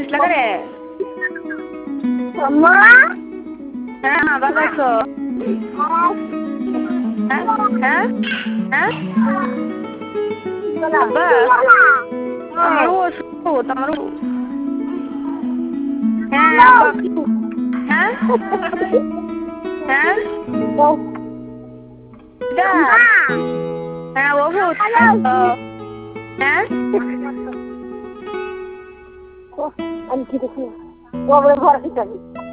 কাঁদিস না রে? হ্যাঁ মা ভালো আছো? হ্যাঁ হ্যাঁ হ্যাঁ আব্বা আমারও ওষুধ আমারও হ্যাঁ আব্বা হ্যাঁ হ্যাঁ হ্যাঁ ওষুধ হ্যাঁ আমি কি দেখি ঘর